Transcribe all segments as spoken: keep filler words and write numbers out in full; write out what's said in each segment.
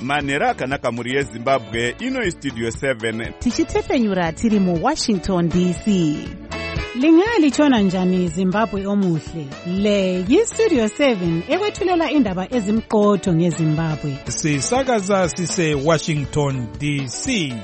manhero akanaka mhuri yezimbabwe. Ino istudio seven tichitefenyura tiri muwashington D C. Lingalitshona njani Zimbabwe omuhle? Le yistudio seven ekwethulela indaba ezimqotho ngeZimbabwe. Sisakaza sise Washington D C.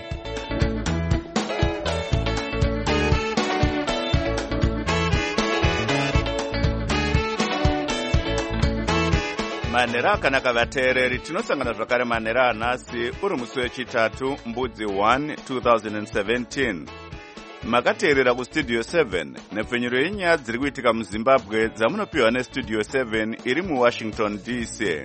manhero akanaka vateereri, tinosangana zvakare manhero anhasi uri musi wechitatu mbudzi one two thousand seventeen. Makateerera kustudio seven nepfenyuro yenyaya dziri kuitika muZimbabwe dzamunopiwa nestudio seven iri muWashington D C.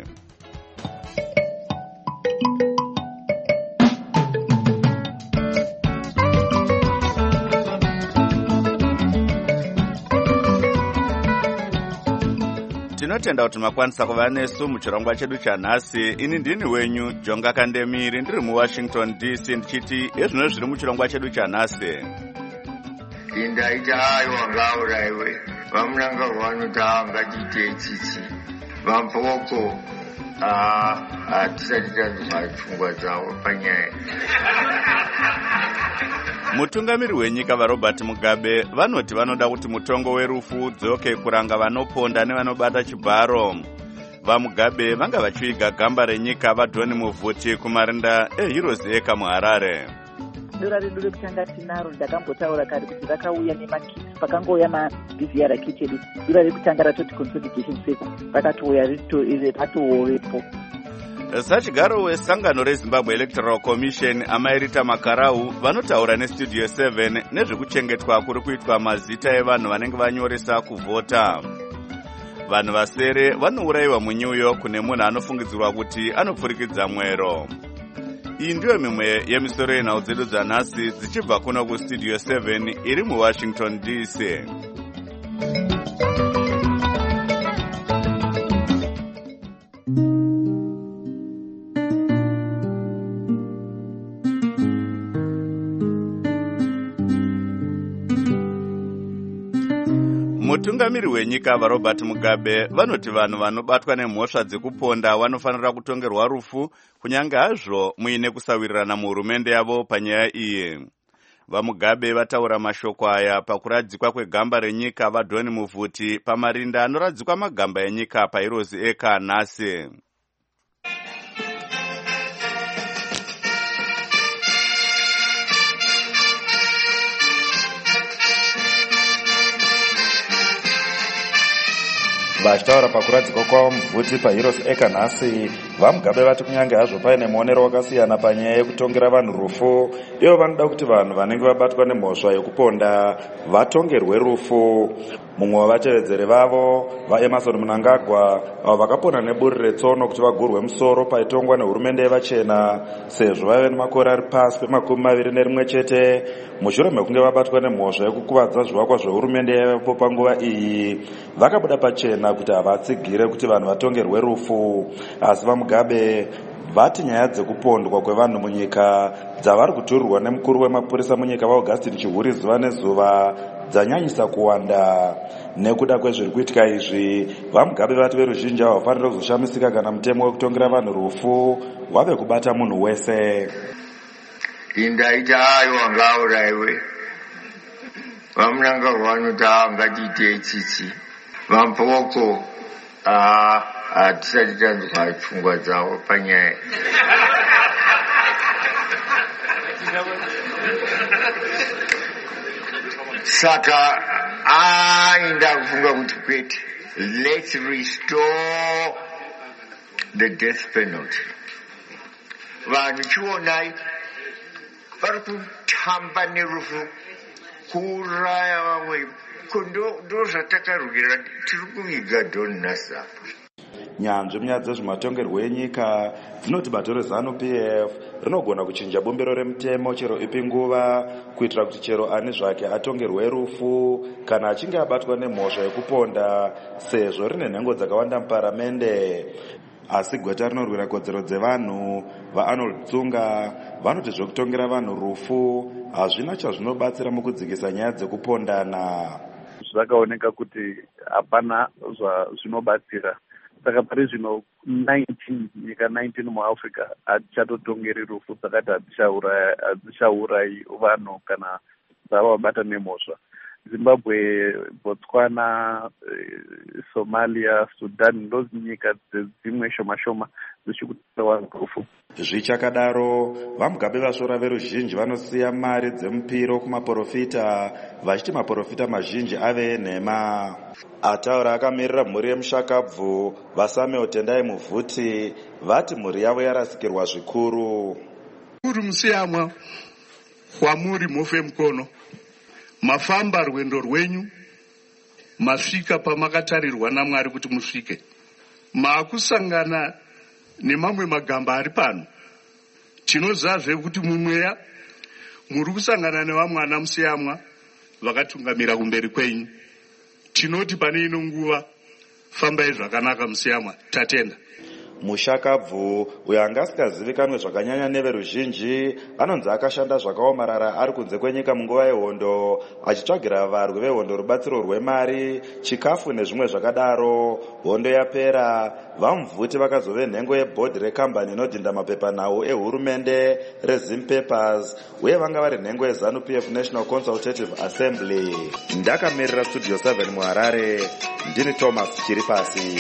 Tinotenda kuti makwanisa kuva nesu muchirongwa chedu chanhasi. Ini ndini wenyu Jonga Kandemiri, ndiri muWashington D C, ndichiti ezvino zviri muchirongwa chedu chanhasi. Indaita ayo wangaura iwe vamunanga vanotanga chite chichi vampoko hatisati tanzwa pfungwa dzavo panyaya. Mutungamiri wenyika vaRobert Mugabe vanoti vanoda kuti mutongo werufu udzoke kuranga vanoponda nevanobata chibharo. VaMugabe vanga vachiviga gamba renyika vaDhoni Muvhuti kumarinda eHeroes Acre muHarare. Dora redu rekutanga tinaro ndakambotaura kare kuti vakauya nemakiti pakangouya mabhizi rakichedi. Dora rekutanga ratoti consolidation paper vakatouya ratoovepo. Sachigaro wesangano reZimbabwe Electoral Commission amairita Makarau vanotaura nestudio seven nezvekuchengetwa kuri kuitwa mazita evanhu vanenge vanyoresa kuvhota. Vanhu vasere vanourayiwa muNew York kune munhu anofungidzirwa kuti anopfurikidza mwero. Iyi ndiyo mimwe yemisoro yenhau dzedu dzanhasi dzichibva kuno kustudio seven iri muWashington D C. Mutungamiri wenyika vaRobert Mugabe vanoti vanhu vanobatwa nemhosva dzekuponda vanofanira kutongerwa rufu kunyange hazvo muine kusawirirana muhurumende yavo panyaya iyi. VaMugabe vataura mashoko aya pakuradzikwa kwegamba renyika vaDhoni Muvhuti pamarinda anoradzikwa magamba enyika paHeroes Acre nhasi. Vachitaura pakuradzikwa kwavo Muvhuti paHeroes Acre nhasi, vaMugabe vati kunyange hazvo paine muonero wakasiyana panyaya yekutongera vanhu rufu, ivo vanoda kuti vanhu vanenge vabatwa nemhosva yokuponda vatongerwe rufu. Mumwe wavatevedzeri vavo vaEmerson Mnangagwa avo vakaponda neburi retsono kuti vagurwe musoro paitongwa nehurumende yevachena sezvo vaive nemakore ari pasi pemakumi maviri nerimwe chete mushure mekunge vabatwa nemhosva yekukuvadza zvivakwa zvehurumende yaivapo panguva iyi. Vakabuda pachena kuti havatsigire kuti vanhu vatongerwe rufu, asi vaMugabe vati nyaya dzekupondwa kwevanhu munyika dzavari kuturirwa nemukuru wemapurisa munyika vaAugustine Chihuri zuva nezuva dzanyanyisa kuwanda. Nekuda kwezviri kuitika izvi, vaMugabe vati veruzhinji havafanira kuzoshamisika kana mutemo wekutongera vanhu rufu wave kubata munhu wese. Indaita ayo wangaura iwe vamunanga vanotanga chite chichi vampoko hatisati tanzwa pfungwa dzavo panyaya. Saka ainda kufunga kuti kwete, let's restore the death penalty. Vanhu chionai vari kutamba nerufu kuuraya vamwe. Ndo zvatakarukira tiri kuviga Dhoni nhasi apa. Nyanzvi munyaya dzezvematongerwo enyika dzinoti bato reZANU P F rinogona kuchinja bumbiro remutemo chero ipi nguva kuitira kuti chero ani zvake atongerwe rufu kana achinge abatwa nemhosva yekuponda sezvo rine nhengo dzakawanda muparamende. Asi gweta rinorwira kodzero dzevanhu vaArnold Tsunga vanoti zvekutongera vanhu rufu hazvina chazvinobatsira mukudzikisa nyaya dzekupondana. Zvakaoneka kuti hapana zvinobatsira. Saka pari zvino nineteen nyika nineteen muafrica hadzichatotongeri rufu dzakati hadzichaurayi vanhu kana dzavabata nemhosva. Zimbabwe, Botswana, Somalia, Sudan ndo nyika dzimwe shoma shoma dzichikutora rufu. Zvichakadaro, vamugabe vasvora veruzhinji vanosiya mari dzemupiro kumaprofita vachiti maprofita mazhinji ave nhema. Ataura akamirira mhuri yemushakabvu vaSamuel Tendai Muvhuti vati mhuri yavo yarasikirwa zvikuru. Muri musiyamwa kwamuri mofe mukono mafamba rwendo rwenyu masvika pamakatarirwa naMwari kuti musvike. Maakusangana nemamwe magamba ari pano. Tinozazve kuti mumweya muri kusangana nevamwe ana musiyamwa vakatungamira kumberi kwenyu. Tinoti pane ino nguva fambai zvakanaka musiyamwa, tatenda. Mushakabvu uyo anga asikazivikanwe zvakanyanya neveruzhinji anonzi akashanda zvakaomarara ari kunze kwenyika munguva yehondo achitsvagira varwi vehondo rubatsiro rwemari, chikafu nezvimwe zvakadaro. Hondo yapera, vaMuvhuti vakazove nhengo yebhodhi rekambani inodhinda mapepanhau ehurumende reZim Papers uye vanga vari nhengo yeZANU-P F National Consultative Assembly. Ndakamirira Studio seven muHarare, ndini Thomas Chiripasi.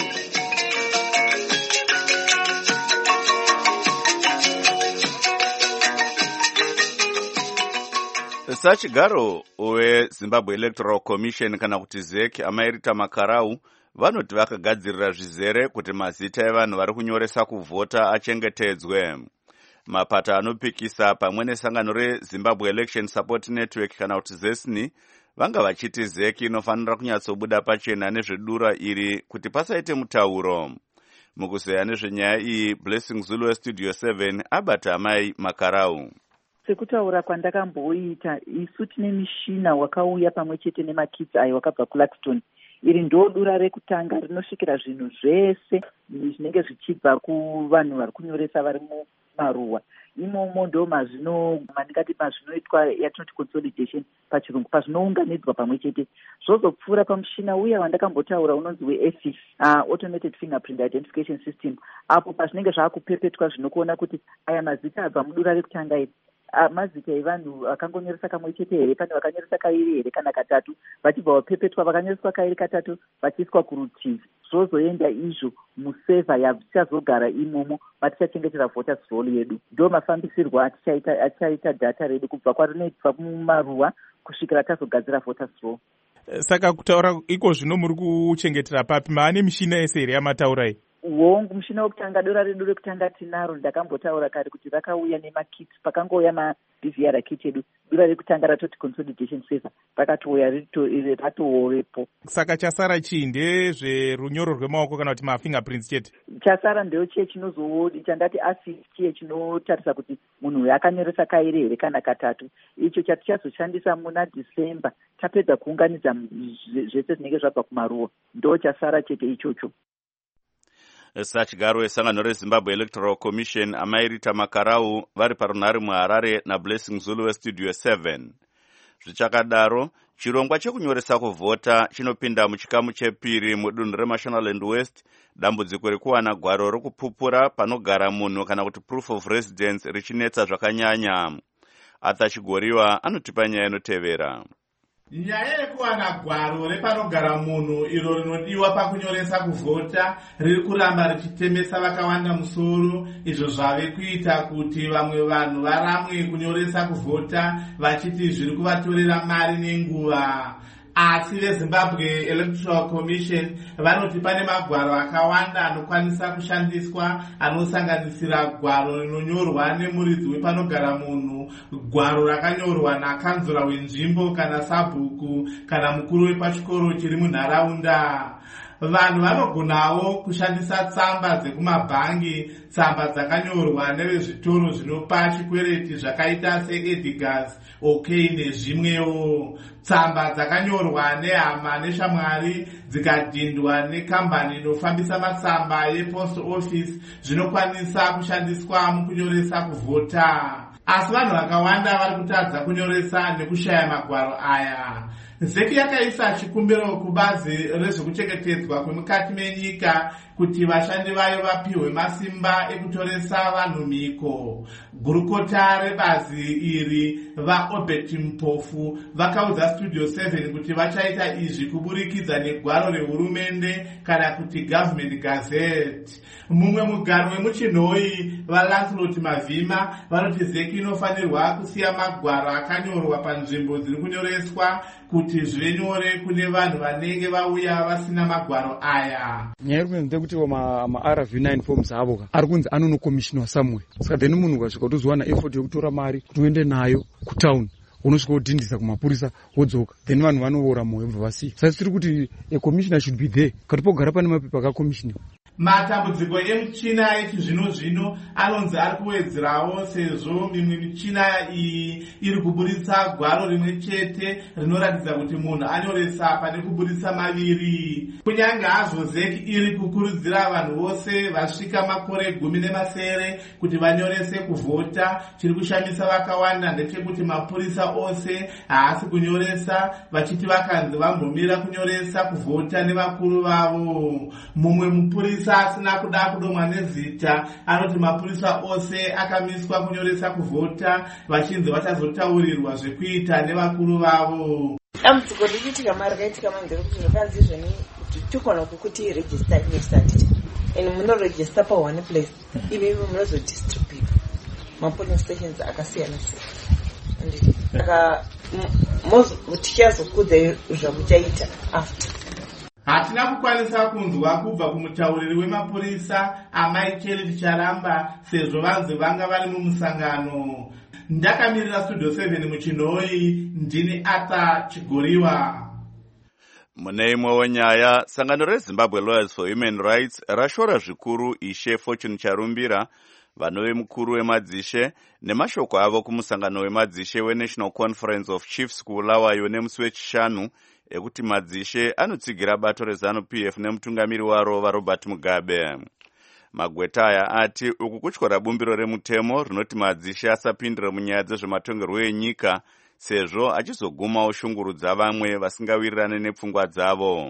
Sachigaro weZimbabwe Electoral Commission kana kuti Z E C Amairita Makarau vanoti vakagadzirira zvizere kuti mazita evanhu vari kunyoresa kuvhota achengetedzwe. Mapata anopikisa pamwe nesangano reZimbabwe Election Support Network kana kuti Z E S N I vanga vachiti Z E C inofanira kunyatsobuda pachena nezvedura iri kuti pasaite mutauro. Mukuzeya nezvenyaya iyi, Blessing Zulu weStudio seven abata Amai Makarau. Sekutaura kwandakamboita isu tine mishina wakauya pamwe chete nemakidzi ayo wakabva kuLaxton. Iri ndo dura rekutanga rinosvikira zvinhu zvese zvinenge zvichibva kuvanhu vari kunyoresa vari mumaruwa. Imomo ndo mazvino mandingati mazvinoitwa yatinoti consolidation pachirungu pazvinounganidzwa pamwe chete. Zvozopfuura pamushina uya wandakambotaura unonzi weA F I S, uh, Automated Fingerprint Identification System, apo pazvinenge zvakupepetwa zvinokuona kuti aya mazita abva mudura rekutanga iri mazita evanhu vakangonyoresa kamwe chete here, pane vakanyoresa kairi here kana katatu, vachibva vapepetwa vakanyoreswa kairi katatu vachiiswa kurutivi. Zvozoenda izvo musevha yatichazogara imomo vatichachengetera voters roll yedu. Ndo mafambisirwo atichaita atichaita data redu kubva kwarinoitwa mumaruwa kusvikira tazogadzira voters roll. Saka kutaura iko zvino muri kuchengetera papi? Maane mishina yese here yamataura iyi? Wongu mushina wokutanga dora redu rekutanga tinaro ndakambotaura kare kuti rakauya nemakit pakangouya ma-D V R kit edu. Dora rekutanga ratoti consolidation server rakatouya ratovepo. Saka chasara chii? Ndezverunyoro rwemaoko kana kuti mafingerprints chete? Chasara ndeo chiye chinozoodi chandati assist chiye chinotarisa kuti munhu uyu akanyoresa kairi here kana katatu. Icho chatichazoshandisa muna December tapedza kuunganidza zvese zvinenge zvabva kumaruwa. Ndo chasara chete ichocho. Sachigaro wesangano reZimbabwe Electoral Commission Amairita Makarau vari parunhare muHarare naBlessing Zulu weStudio seven. Zvichakadaro, chirongwa chekunyoresa kuvhota chinopinda muchikamu chepiri mudunhu reMashonaland West, dambudziko rekuwana gwaro rokupupura panogara munhu kana kuti proof of residence richinetsa zvakanyanya. Arthur Chigoriwa anotipa nyaya inotevera. Nyaya yekuwana gwaro repanogara munhu iro rinodiwa pakunyoresa kuvhota riri kuramba richitembesa vakawanda musoro, izvo zvave kuita kuti vamwe vanhu varamwe kunyoresa kuvhota vachiti zviri kuvatorera mari nenguva. Asi veZimbabwe Electoral Commission vanoti pane magwaro akawanda anokwanisa kushandiswa anosanganisira gwaro rinonyorwa nemuridzi wepanogara munhu, gwaro rakanyorwa nakanzura wenzvimbo kana sabhuku kana mukuru wepachikoro chiri munharaunda. Vanhu vanogonawo kushandisa tsamba dzekumabhangi, tsamba dzakanyorwa nevezvitoro zvinopa chikwereti zvakaita seEdgars, OK nezvimwewo. Tsamba dzakanyorwa nehama neshamwari dzikadhindwa nekambani inofambisa matsamba yepost office zvinokwanisa kushandiswa mukunyoresa kuvhota. Asi vanhu vakawanda vari kutadza kunyoresa nekushaya magwaro aya. zeki yakaisa chikumbiro kubazi rezvekuchengetedzwa kwemukati menyika kuti vashandi vayo vapiwe masimba ekutoresa vanhu mhiko. Gurukota rebazi iri vaObert Mpofu vakaudza Studio seven kuti vachaita izvi kuburikidza negwaro rehurumende kana kuti Government Gazette. Mumwe mugaro wemuchinhoi vaLancelot Mavhima vanoti zeki inofanirwa kusiya magwaro akanyorwa panzvimbo dziri kunyoreswa kuti zvive nyore kune vanhu vanenge vauya vasina magwaro aya. Nyaya yekuti kuti ma-R V nine forms avo ari kunzi anonokomishinwa somewhere. Saka then munhu ukasvika utozowana effort yokutora mari kuti uende nayo kutown unosvika udhindisa kumapurisa wodzoka, then vanhu vanoora moyo bva vasiya. Saka tiri kuti a commissioner should be there kuti pogara pane mapepa akakomishiniwa. Matambudziko emuchina yechizvino zvino anonzi ari kuwedzerawo sezvo mimwe michina iyi iri kuburitsa gwaro rimwe chete rinoratidza kuti munhu anyoresa pane kuburitsa maviri. Kunyange hazvo zeki iri kukurudzira vanhu vose vasvika makore gumi nemasere kuti vanyorese kuvhota, chiri kushamisa vakawanda ndechekuti mapurisa ose haasi kunyoresa, vachiti vakanzi vambomira kunyoresa kuvhota nevakuru vavo. Mumwe mupurisa asina kuda kudomwa nezita anoti mapurisa ose akamiswa kunyoresa kuvhota vachinzi vachazotaurirwa zvekuita nevakuru vavo. Dambudziko rikuitika mari raitika manzero kuti zvakanzi zveni kuti tikona kuti register inestat and munoregister pa one place ivi munozodistribute mapolling stations akasiyana siyana saka tichazokudza zvamuchaita after. Hatina kukwanisa kunzwa kubva kumutauriri wemapurisa Amai Charity Charamba sezvo vanzi vanga vari mumusangano. Ndakamirira Studio seven muchinhoi, ndini Ata Chigoriwa. Mune imwewo nyaya, sangano reZimbabwe Lawyers for Human Rights rashora zvikuru Ishe Fortune Charumbira, vanove mukuru wemadzishe, nemashoko avo kumusangano wemadzishe weNational Conference of Chiefs kuulawayo nemusi wechishanu, ekuti madzishe anotsigira bato reZanu-P F nemutungamiri waro vaRobert Mugabe. Magweta aya ati uku kutyora bumbiro remutemo rinoti madzishe asapindira munyaya dzezvematongerwo enyika sezvo achizoguma oshungurudza vamwe vasingawirirane nepfungwa dzavo.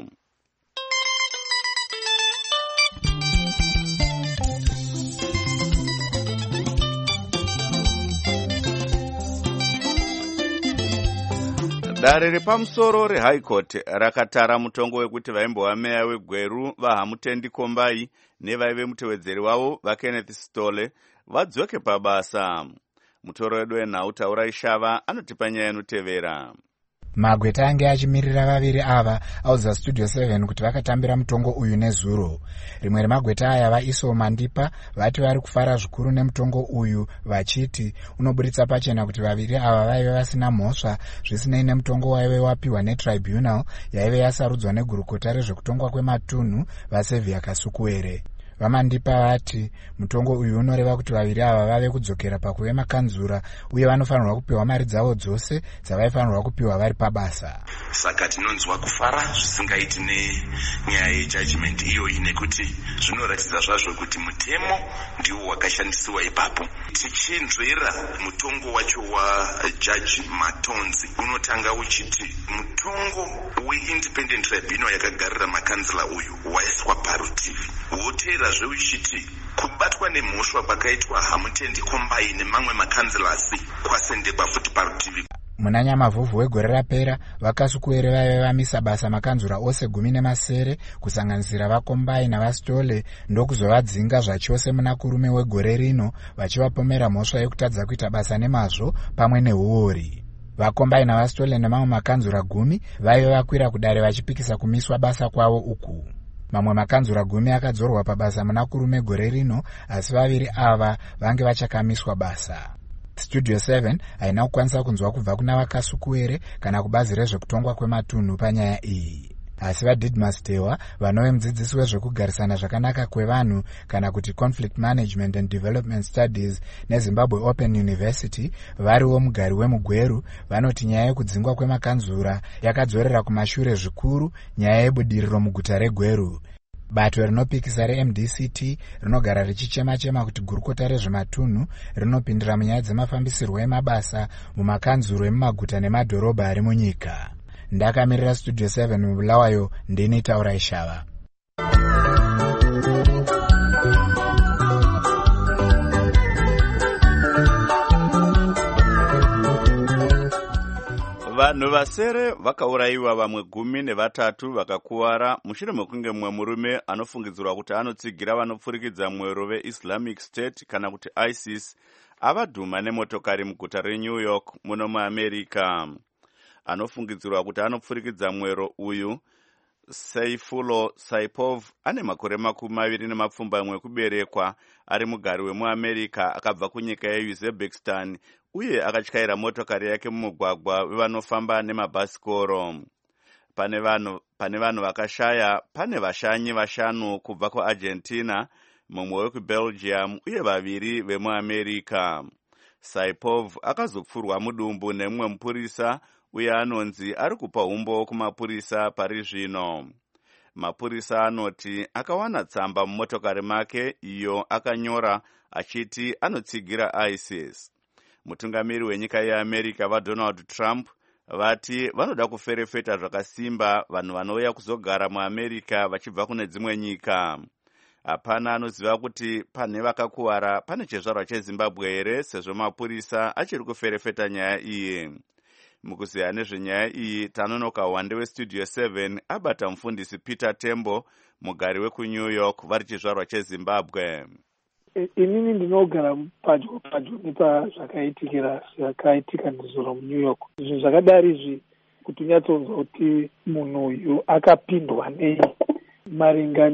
Dare repamusoro reHigh Court rakatara mutongo wekuti vaimbova meya weGweru vaHamutendi Kombai nevaive mutevedzeri wavo vaKenneth Stole vadzoke pabasa. Mutoro wedu wenhau Taura Ishava anotipa nyaya inotevera. Magweta ange achimirira vaviri ava audza Studio seven kuti vakatambira mutongo uyu nezuro. Rimwe remagweta aya vaIso Mandipa vati vari kufara zvikuru nemutongo uyu vachiti unoburitsa pachena kuti vaviri ava vaive vasina mhosva zvisinei nemutongo waive wapiwa netribunal yaive yasarudzwa negurukota rezvekutongwa kwematunhu vaSevia Kasukuwere. Vamandipa vati mutongo uyu unoreva kuti vaviri ava vave kudzokera pakuve makanzura uye vanofanirwa kupiwa mari dzavo dzose dzavaifanirwa kupiwa vari pabasa. Saka tinonzwa kufara zvisingaiti nenyaya yejudgment iyoyi nekuti zvinoratidza zvazvo kuti mutemo ndiwo wakashandisiwa ipapo. Tichinzvera mutongo wacho waJudge Matonzi unotanga uchiti mutongo weIndependent Tribunal yakagarira makanzila uyu waiswa parutivi. Wotera zveuchiti kubatwa nemhosva kwakaitwa Hamutendi Kombai nemamwe makanzilasi kwasendekwa futi parutivi. Muna Nyamavhuvhu wegore rapera vaKasukuwere vaive vamisa basa makanzura ose gumi nemasere kusanganisira vaKombai navaStole ndokuzovadzinga zvachose muna kurume wegore rino vachivapomera mhosva yekutadza kuita basa nemazvo pamwe neuori. VaKombai navaStole nemamwe makanzura gumi vaive vakwira kudare vachipikisa kumiswa basa kwavo uku. Mamwe makanzura gumi akadzorwa pabasa muna kurume gore rino asi vaviri ava vange vachakamiswa basa. Studio seven haina kukwanisa kunzwa kubva kuna vaKasukuwere kana kubazi rezvekutongwa kwematunhu panyaya iyi. Asi vaDidmus Dewa vanove mudzidzisi wezvekugarisana zvakanaka kwevanhu kana kuti Conflict Management and Development Studies neZimbabwe Open University variwo mugari wemuGweru vanoti nyaya yekudzingwa kwemakanzura yakadzorera kumashure zvikuru nyaya yebudiriro muguta reGweru. Bato rinopikisa reM D C T rinogara richichema-chema kuti gurukota rezvematunhu rinopindira munyaya dzemafambisirwo emabasa mumakanzuro emumaguta nemadhorobha ari munyika. ndakamirira studio seven mubulawayo ndini Taurai Shava. Vanhu vasere vakaurayiwa, vamwe gumi nevatatu vakakuwara mushure mekunge mumwe murume anofungidzirwa kuti anotsigira vanopfurikidza mwero veIslamic State kana kuti ISIS avadhuma nemotokari muguta reNew York muno muAmerica. Anofungidzirwa kuti anopfurikidza mwero uyu, Saifulo Saipov, ane makore makumi maviri nemapfumbamwe ekuberekwa, ari mugari wemuAmerica, akabva kunyika yeUzbekistan uye akatyaira motokari yake mumugwagwa wevanofamba nemabhasikoro. Pane vanhu pane vanhu vakashaya, pane vashanyi vashanu kubva kuArgentina, mumwe wekuBelgium uye vaviri vemuAmerica. Saipov akazopfurwa mudumbu nemumwe mupurisa uye anonzi ari kupa umbo kumapurisa pari zvino. Mapurisa anoti akawana tsamba mumotokari make iyo akanyora achiti anotsigira ISIS. Mutungamiri wenyika yeAmerica vaDonald Trump vati vanoda kuferefeta zvakasimba vanhu vanouya kuzogara muAmerica vachibva kune dzimwe nyika. Hapana anoziva kuti pane vakakuwara pane chizvarwa cheZimbabwe here, sezvo mapurisa achiri kuferefeta nyaya iyi. Mukuziya nezvenyaya iyi, Tanonoka Wande weStudio seven abata mufundisi Peter Tembo, mugari wekuNew York, vari chizvarwa cheZimbabwe. Inini ndinogara padyo padyo nepa zvakaitikira zvakaitika ndizoro muNew York. Zvinhu zvakadari izvi kuti unyatsonzwa kuti munhu uyu akapindwa nei maringa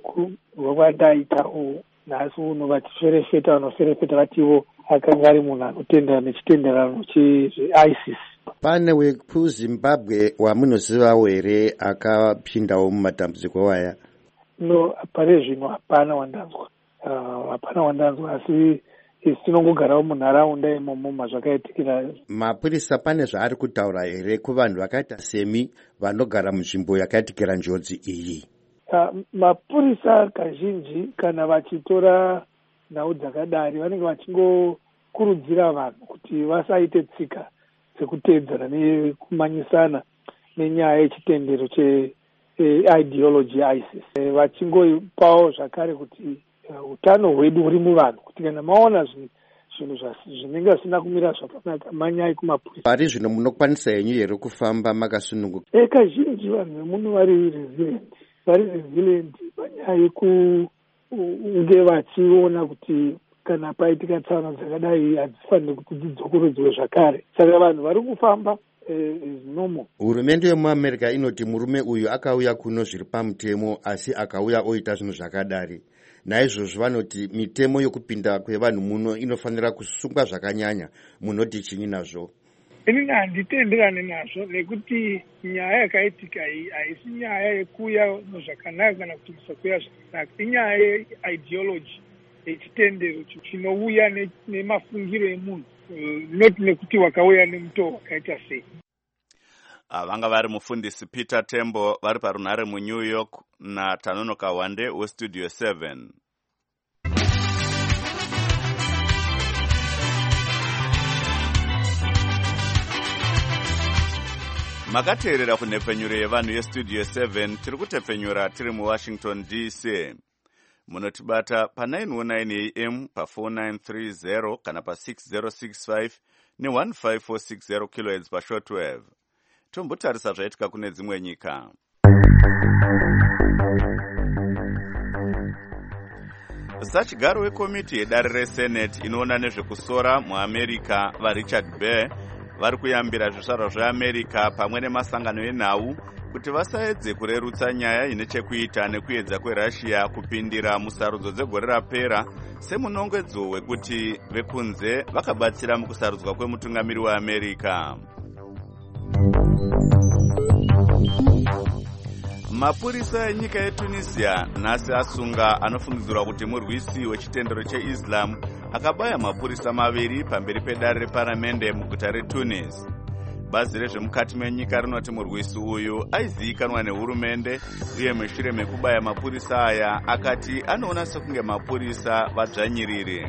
nekwadaitawo nhasi uno vachiferefeta vanoferefeta vativo akanga ari munhu anotendera nechitenderano chezveISIS. Pane wekuZimbabwe wamunozivawo here akapindawo mumatambudziko waya? No, pari zvino hapana wandanzwa. Hapana uh, wandanzwa, asi isi tinongogarawo munharaunda imomo mazvakaitikira. Mapurisa pane zvaari kutaura here kuvanhu vakaita semi vanogara munzvimbo yakaitikira njodzi iyi? Uh, mapurisa kazhinji kana vachitora nhau dzakadari vanenge vachingokurudzira vanhu kuti vasaite tsika dzekuteedzana nekumanyisana nenyaya yechitendero cheideology yeISIS. E, vachingopawo zvakare kuti uh, utano hwedu huri muvanhu, kuti kana maona zvinhu zvinenge zvisina kumira zvakanaka manyai kumapurisa. Pari zvino munokwanisa henyu here kufamba makasununguka? E, kazhinji vanhu vemuno vari resilient vari resilient panyaya yekunge vachiona kuti kana paitika tsaona dzakadai hadzifaniri kuti dzidzokorodzwe zvakare. Saka vanhu vari kufamba zvinomo. Hurumende yemuAmerica inoti murume uyu akauya kuno zviri pamutemo asi akauya oita zvinhu zvakadari. Naizvozvo vanoti mitemo yokupinda kwevanhu muno inofanira kusungwa zvakanyanya. Munoti chinyi nazvo? Inini handitenderane nazvo, nekuti nyaya yakaitika iyi haisi nyaya yekuuya zvakanaka kana kuti kusakuya zvakanaka. Inyaya yeideology yechitendero chinouya nemafungiro emunhu, not nekuti wakauya nemutoo wakaita sei. Vanga vari mufundisi Peter Tembo vari parunhare muNew York naTanonoka Wande weStudio seven. Makateerera kunhepfenyuro yevanhu yeStudio seven, tiri kutepfenyura tiri muWashington D C. Munotibata pa nine oh nine A M, pa four nine three zero kana pa six zero six five ne one five four six zero kilohertz pa shortwave. Tombotarisa zvaitika kune dzimwe nyika. Sachigaro wekomiti yedare reSenate inoona nezvekusora muAmerica vaRichard Burr vari kuyambira zvizvarwa zveAmerica pamwe nemasangano enhau kuti vasaedze kurerutsa nyaya ine chekuita nekuedza kweRussia kupindira musarudzo dzegore rapera semunongedzo wekuti vekunze vakabatsira mukusarudzwa kwemutungamiri weAmerica. Mapurisa enyika yeTunisia nhasi asunga anofungidzirwa kuti murwisi wechitendero cheIslam akabaya mapurisa maviri pamberi pedare reparamende muguta reTunis. Bazi rezvemukati menyika rinoti murwisi uyu aizivikanwa nehurumende uye mushure mekubaya mapurisa aya akati anoona sekunge mapurisa vadzvanyiriri.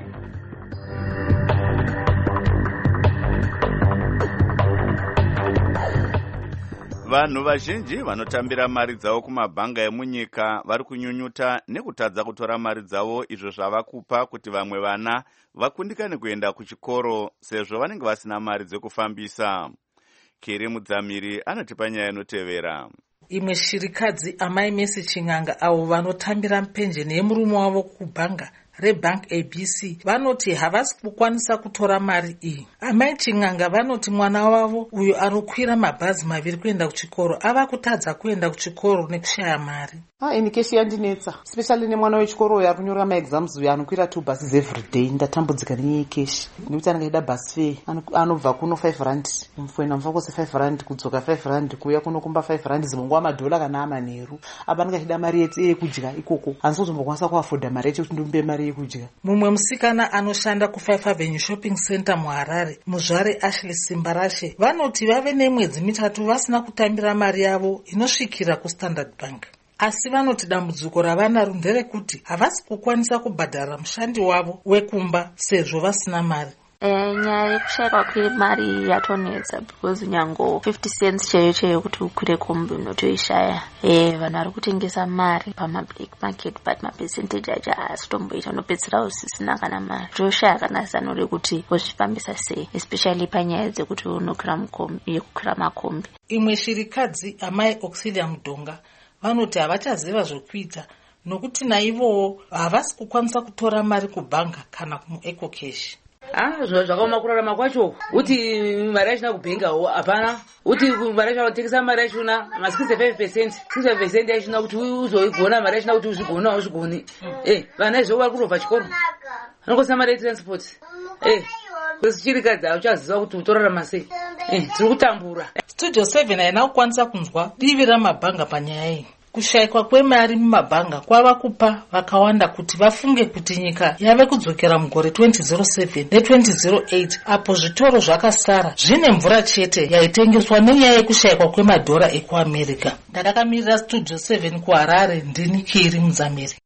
vanhu vazhinji vanotambira mari dzavo kumabhanga emunyika vari kunyunyuta nekutadza kutora mari dzavo izvo zvava kupa kuti vamwe vana vakundikane kuenda kuchikoro sezvo vanenge vasina mari dzekufambisa. Keri Mudzamiri anotipa nyaya inotevera. Imwe shirikadzi Amai Messi Chinganga avo vanotambira mupenjeni yemurume wavo kubhanga rebank A B C vanoti havasi kukwanisa kutora mari iyi. Amai Chinganga vanoti mwana wavo uyo anokwira mabhazi maviri kuenda kuchikoro ava kutadza kuenda kuchikoro nekushaya mari. Ah, ini kesi yandinetsa, especially nemwana wechikoro uyo arikunyorera maexams uyo anokwira two buses every day. Ndatambudzika nenyaya yekeshi nekuti anenge eida bus fare anobva kuno five rand kuenda mfa kwose five rand kudzoka five rand kuuya kunokumba five rand zimongo amadhola kana amanheru. Apa anenge achida mari yekudya ikoko hanzi kuzombokwanisa kuafodha mari yacho kuti ndimbe mari yekudya. Mumwe musikana anoshanda kufive avenue shopping center muHarare, muzvare Ashley Simbarashe, vanoti vave nemwedzi mitatu vasina kutambira mari yavo inosvikira kuStandard Bank. Asi vanoti dambudziko ravanaro nderekuti havasi kukwanisa kubhadhara mushandi wavo wekumba sezvo vasina mari. nyaya yekushayikwa kwemari yatonetsa because nyango fifty cents chaiyo chaiyo kuti ukwire kombi unotoishaya. Eh, vanhu vari kutengesa mari pamablack market but mapercentage acho haasi kutomboita, unopedzisira usisina kana mari. Toshaya kana zano rekuti wozvifambisa sei, especially panyaya dzekuti unokwira mukombi yekukwira makombi. Imwe shirikadzi Amai Auxilia Mudonga vanoti havachaziva zvokuita nokuti naivowo havasi kukwanisa kutora mari kubhanga kana kumueco cash. Ah, zvakaoma kurarama kwacho uti mari yachina kubhengawo hapana, uti mari yacho tengesa mari yachona ma sixty-five percent sixty-five percent yachina kuti uzoigona mari yachina kuti uzvigona uzvigoni. Eh, vana izvo vari kurobva chikoro vanokosa mari yetransport. Eh, kwesichirikadzi hauchaziva kuti utorarama sei. Eh, tiri kutambura. Studio seven haina kukwanisa kunzwa divi ramabhanga panyaya iyi. Kushayikwa kwemari mumabhanga kwava kupa vakawanda kuti vafunge kuti nyika yave kudzokera mugore twenty oh seven ne twenty oh eight apo zvitoro zvakasara zvine mvura chete yaitengeswa nenyaya yekushayikwa kwemadhora ekuAmerica. Ndakamirira Studio seven kuHarare, ndini Keri Mudzamiri.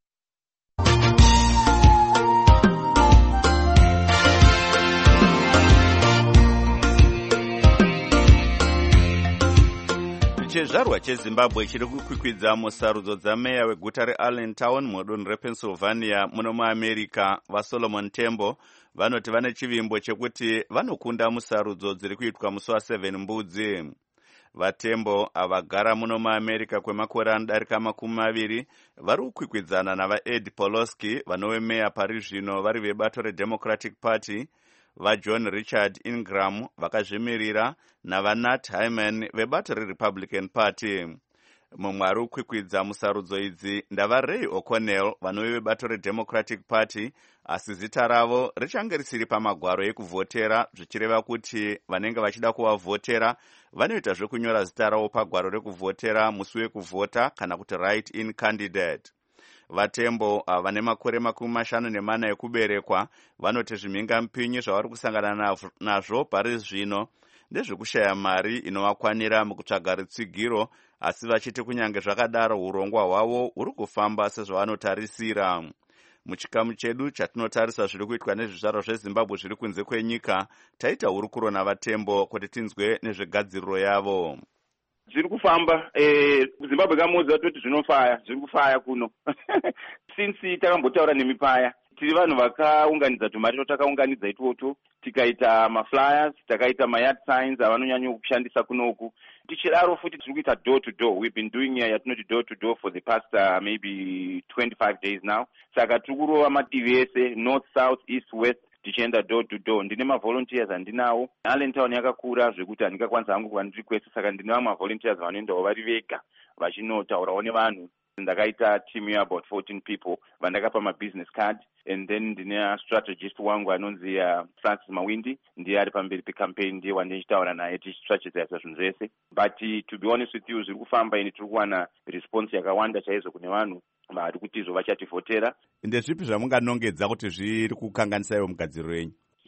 Chezvarwa cheZimbabwe chiri kukwikwidza musarudzo dzameya weguta reAllentown mudunhu rePennsylvania muno muAmerica vaSolomon Tembo vanoti vane chivimbo chekuti vanokunda musarudzo dziri kuitwa musi waseven mbudzi. VaTembo avagara muno muAmerica kwemakore anodarika makumi maviri vari kukwikwidzana navaEd Poloski vanove meya pari zvino vari vebato reDemocratic Party, vaJohn Richard Ingram vakazvimirira navanat Hyman vebato reRepublican Party. Mumwe ari kukwikwidza musarudzo idzi ndavaRay O'Connell vanove vebato reDemocratic Party, asi zita ravo richange risiri pamagwaro ekuvhotera, zvichireva kuti vanenge vachida kuvavhotera vanoita zvekunyora zita ravo pagwaro rekuvhotera musi wekuvhota kana kuti write in candidate. VaTembo vane makore makumi mashanu nemana ekuberekwa vanoti zvimhinga mupinyi zvavari kusangana nazvo pari zvino ndezvekushaya mari inovakwanira mukutsvaga rutsigiro, asi vachiti kunyange zvakadaro urongwa hwavo huri kufamba sezvavanotarisira. Muchikamu chedu chatinotarisa zviri kuitwa nezvizvarwa zveZimbabwe zviri kunze kwenyika, taita hurukuro navaTembo kuti tinzwe nezvegadziriro yavo. Zviri kufamba eh Zimbabwe kamudza toti zvinofaya zviri kufaya kuno since takambotaura nemipaya tiri vanhu vakaunganidza tumari totakaunganidza itoto tikaita maflyers takaita mayard signs avanonyanya kushandisa kunoku tichidaro futi tiri kuita door to door. We've been doing here yatinoti door to door for the past uh, maybe twenty-five days now. Saka tiri kurova mativi ese north south east west tichienda door to door. Ndine mavolunteers andinawo. Allentown yakakura zvekuti handingakwanisa hangu kuva ndirikwese, saka ndine vamwe volunteers vanoendawo vari vega vachinotaurawo nevanhu. Ndakaita team ya about fourteen people vandakapa mabusiness card, and then ndine strategist wangu anonzi uh, Francis Mawindi ndiye ari pamberi pecampaign, ndiye wandichitaura naye tichistrategize zvinhu zvese. But uh, to be honest with you zviri kufamba ini tiri kuwana response yakawanda chaizvo kune vanhu vari kuti izvo vachativhotera. Ndezvipi zvamunganongedza kuti zviri kukanganisaiwo mugadziriro wenyu?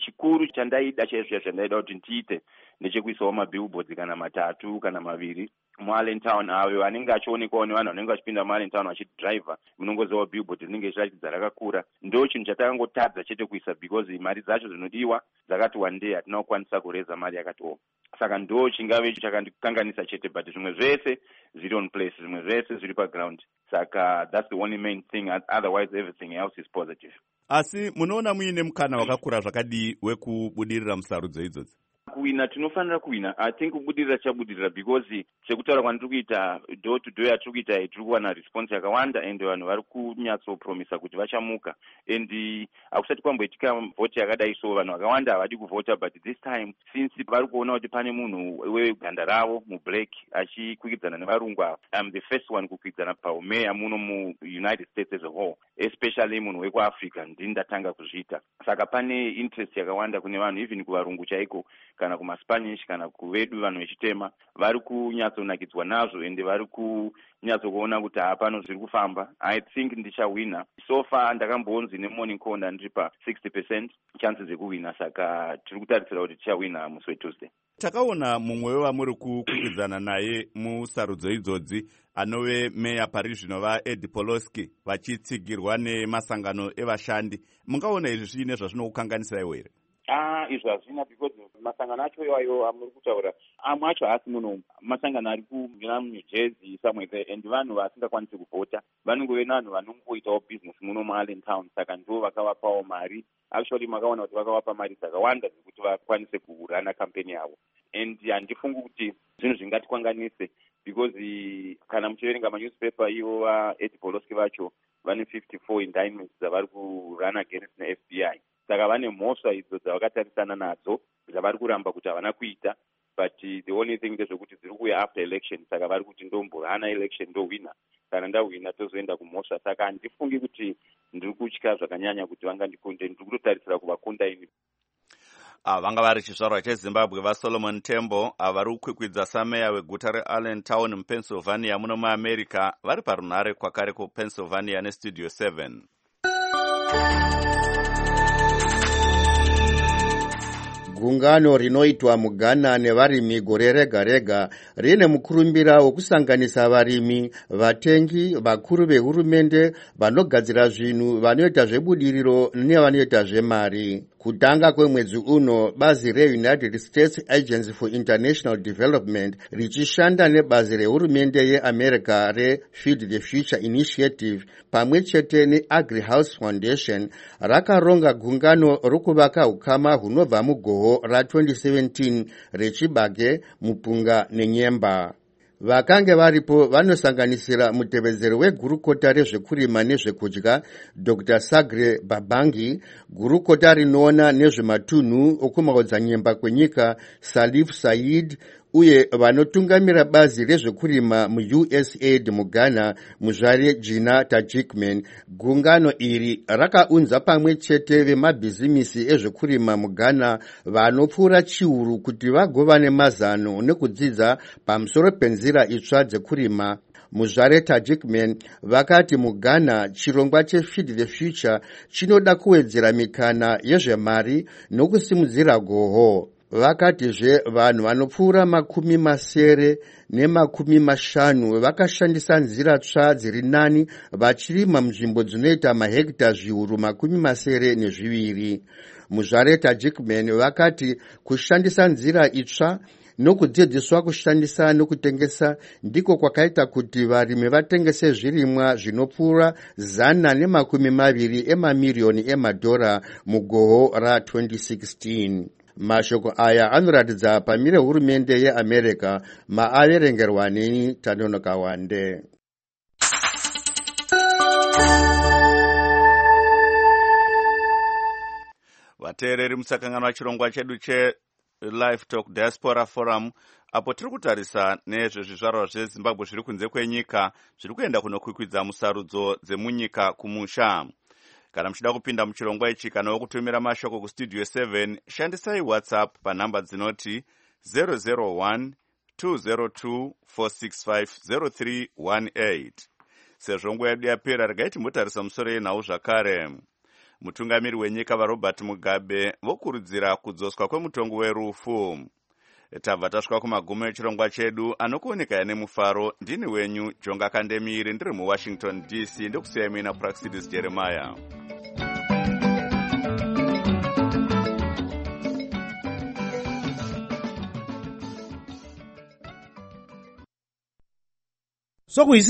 chikuru chandaida chaizvo zvandaida kuti ndiite ndechekuisawo mabillboards kana matatu kana maviri muallentown avo anenge achionekwawo nevanhu vanenge vachipinda muallentown vachidhiraivha munongozivawo billboard rinenge richiratidza rakakura. ndo chinhu chatakangotadza chete kuisa because mari dzacho dzinodiwa dzakati one day hatina kukwanisa kureza mari yakatiwo. Saka ndo chingave chakandikanganisa chete, but zvimwe zvese zviri on place, zvimwe zvese zviri paground. Saka that's the only main thing, otherwise everything else is positive. Asi munoona muine mukana wakakura zvakadii wekubudirira musarudzo idzodzo? Kuwina tinofanira kuwina. I think kubudirira chabudirira because sekutaura kwandiri kuita door to door yatiri kuita tiri kuwana response yakawanda and vanhu vari kunyatsopromisa kuti vachamuka. And hakusati kwamboitika vote yakadai so vanhu vakawanda havadi kuvhota, but this time since vari kuona kuti pane munhu weganda ravo mublack achikwikwidzana nevarungu ava, I'm the first one kukwikwidzana paumeya muno muunited states as a whole, especially munhu wekuafrica ndini ndatanga kuzviita. Saka pane interest yakawanda kune vanhu, even kuvarungu chaiko kana kumaspanish kana kuvedu vanhu vechitema vari kunyatsonakidzwa nazvo ende vari kunyatsokuona kuti hapano zviri kufamba. I think ndichawina. So far ndakambonzi nemorning call ndandiri pa sixty percent chances dzekuwina, saka tiri kutarisira kuti tichawina musi weTuesday. Takaona mumwe wevamuri kukwikwidzana naye musarudzo idzodzi anove meya parizvino vaEd Poloski vachitsigirwa nemasangano evashandi. Mungaona izvi zviine zvazvinokukanganisira here? Ah, izvo hazvina because masangano acho iwayo amuri kutaura amwe acho haasi muno. Masangano ari kuNew Jersey somewhere there, and vanhu vasingakwanisi kuvhota vanongove vanhu vanongoitawo business muno muAllentown, saka ndo vakavapawo mari. Actually makaona kuti vakavapa mari dzakawanda dzekuti vakwanise kurana kampeni yavo, and handifungi kuti zvinhu zvingatikwanganise because kana muchiverenga manewspaper ivo vaEd Poloski vacho vane fifty-four indictments dzavari kurana against neF B I. Saka vane mhosva idzo dzavakatarisana nadzo dzavari kuramba kuti havana kuita, but the only thing ndezvekuti dziri kuuya after election, saka vari kuti ndombohana election ndohwina, kana ndahwina tozoenda kumhosva. Saka handifungi kuti ndiri kutya zvakanyanya kuti vangandikunde, ndiri kutotarisira kuvakunda ini. Ah, vanga vari chizvarwa cheZimbabwe vaSolomon Tembo avari kukwikwidza sameya weguta reAllentown muPennsylvania muno muAmerica vari parunhare kwakare kuPennsylvania neStudio seven. Gungano rinoitwa muGhana nevarimi gore rega rega rine mukurumbira wokusanganisa varimi, vatengi, vakuru vehurumende, vanogadzira zvinhu, vanoita zvebudiriro nevanoita zvemari. Kutanga kwemwedzi uno, bazi reUnited States Agency for International Development richishanda nebazi rehurumende yeAmerica reFeed the Future Initiative pamwe chete neAgri-House Foundation rakaronga gungano rokuvaka ukama hunobva mugoho ra twenty seventeen rechibage, mupunga nenyemba. Vakange varipo vanosanganisira mutevedzeri wegurukota rezvekurima nezvekudya Doctor Sagre Babangi, gurukota rinoona nezvematunhu okumaodzanyemba kwenyika Salif Said, uye vanotungamira bazi rezvekurima mu-U S A I D muGhana muzvare Gina Tajikman. Gungano iri rakaunza pamwe chete vemabhizimisi ezvekurima muGhana vanopfuura chiuru kuti vagova nemazano nekudzidza pamusoro penzira itsva dzekurima. Muzvare Tajikman vakati muGhana chirongwa cheFeed the Future chinoda kuwedzera mikana yezvemari nokusimudzira goho. Vakatizve vanhu vanopfuura makumi masere nemakumi mashanu vakashandisa nzira tsva dziri nani vachirima munzvimbo dzinoita mahekita zviuru makumi masere nezviviri. Muzvare Tajikman vakati kushandisa nzira itsva nokudzidziswa kushandisa nokutengesa ndiko kwakaita kuti varimi vatengese zvirimwa zvinopfuura zana nemakumi maviri emamirioni emadhora mugoho ra twenty sixteen. Mashoko aya anoratidza pamire hurumende yeAmerica maaverengerwa neni Tanonoka Wande. Vateereri musakangano wachirongwa chedu che Live Talk Diaspora Forum, apo tiri kutarisa nezvezvizvarwa zveZimbabwe zviri kunze kwenyika zviri kuenda kunokwikwidza musarudzo dzemunyika kumusha. Kana muchida kupinda muchirongwa ichi kana wokutumira mashoko kuStudio seven, shandisai WhatsApp panhamba dzinoti zero zero one two zero two four six five zero three one eight. Sezvo nguva yedu yapera regai timbotarisa musoro yenhau zvakare. mutungamiri wenyika varobert mugabe vokurudzira kudzoswa kwemutongo werufu. Tabva tasvika kumagumo echirongwa chedu anokuoneka yane mufaro. Ndini wenyu Jonga Kandemiri, ndiri muWashington D C, ndokusiyai muina Praxidis Jeremiah. So